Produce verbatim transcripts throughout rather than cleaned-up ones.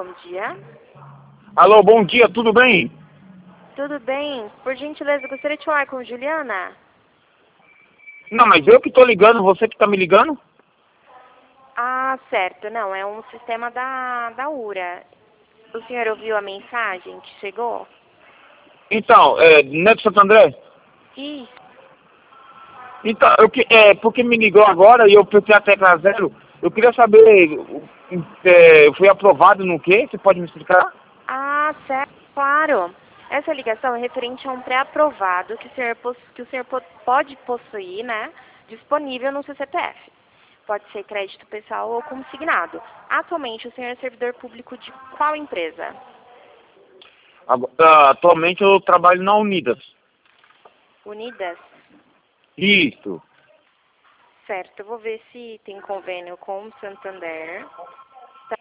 bom dia. Alô, bom dia, tudo bem? Tudo bem? Por gentileza, gostaria de falar com Juliana? Não, mas eu que tô ligando, você que tá me ligando? Ah, certo. Não, é um sistema da, da U R A. O senhor ouviu a mensagem que chegou? Então, é, Neto Santo André? Isso. Então, eu, que- é, porque me ligou agora e eu apertei a tecla zero, eu queria saber, é, eu fui aprovado no quê? Você pode me explicar? Ah, certo, claro. Essa ligação é referente a um pré-aprovado que o senhor, poss- que o senhor po- pode possuir, né? Disponível no seu C P F. Pode ser crédito pessoal ou consignado. Atualmente, o senhor é servidor público de qual empresa? Ago- ah, atualmente eu trabalho na Unidas. Unidas? Isso. Certo, eu vou ver se tem convênio com o Santander. Tá.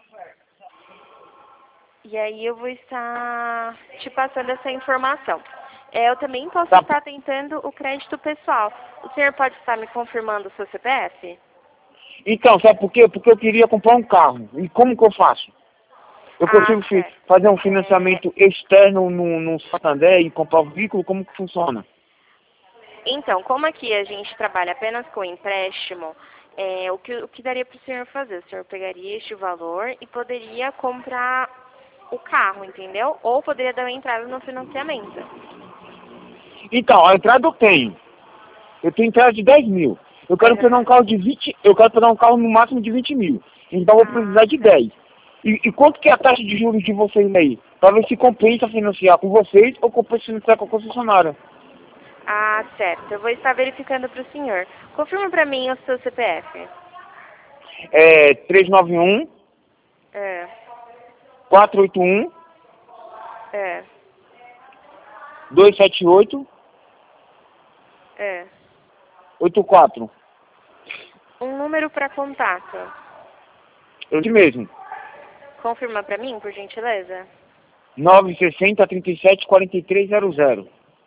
E aí eu vou estar te passando essa informação. É, eu também posso Tá. estar tentando o crédito pessoal. O senhor pode estar me confirmando o seu C P F? Então, sabe por quê? Porque eu queria comprar um carro. E como que eu faço? Eu Ah, consigo fi- certo. fazer um É, financiamento externo no, no Santander e comprar o veículo? Como que funciona? então, como aqui a gente trabalha apenas com empréstimo, é, o, que, o que daria para o senhor fazer? O senhor pegaria este valor e poderia comprar o carro, entendeu? Ou poderia dar uma entrada no financiamento. Então, a entrada eu tenho. Eu tenho entrada de dez mil. Eu quero pegar um Aham. carro de vinte, eu quero pegar um carro no máximo de vinte mil. Então eu vou Ah, precisar de certo. dez. E, e quanto que é a taxa de juros de vocês aí? Para ver se compensa financiar com vocês ou compensa financiar com a concessionária. Ah, certo. Eu vou estar verificando para o senhor. Confirma para mim o seu C P F. É três nove um, É, quatro oito um, é, dois sete oito, é. oito quatro. Um número para contato. Eu de mesmo. Confirma para mim, por gentileza. nove seis zero, trinta e sete, quarenta e três zero zero.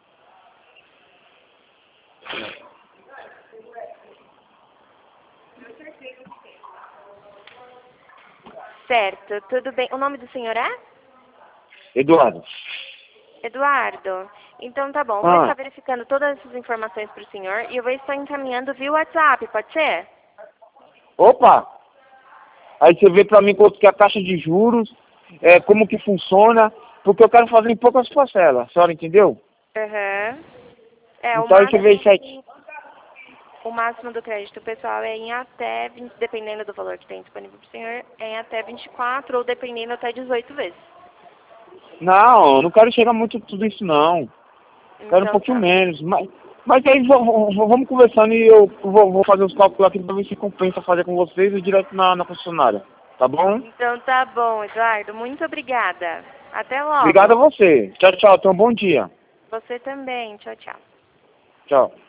Certo, tudo bem. O nome do senhor é? Eduardo. Eduardo. Então tá bom, eu vou Ah, estar verificando todas essas informações para o senhor e eu vou estar encaminhando via WhatsApp, pode ser? opa! Aí você vê pra mim quanto que é a taxa de juros, é, como que funciona, porque eu quero fazer em poucas parcelas, a senhora entendeu? Aham. É, o Então aí você vê isso aí. máximo, o máximo do crédito pessoal é em até vinte, dependendo do valor que tem disponível para o senhor, é em até vinte e quatro ou dependendo até dezoito vezes. Não, eu não quero chegar muito tudo isso não. Quero um Então pouquinho tá. menos. Mas, mas aí v- v- vamos conversando e eu vou, vou fazer os cálculos aqui pra ver se compensa fazer com vocês e direto na, na concessionária. Tá bom? Então tá bom, Eduardo. Muito obrigada. Até Obrigado a logo. você. Tchau, tchau. Tenha um bom dia. Você também. Tchau, tchau. Tchau.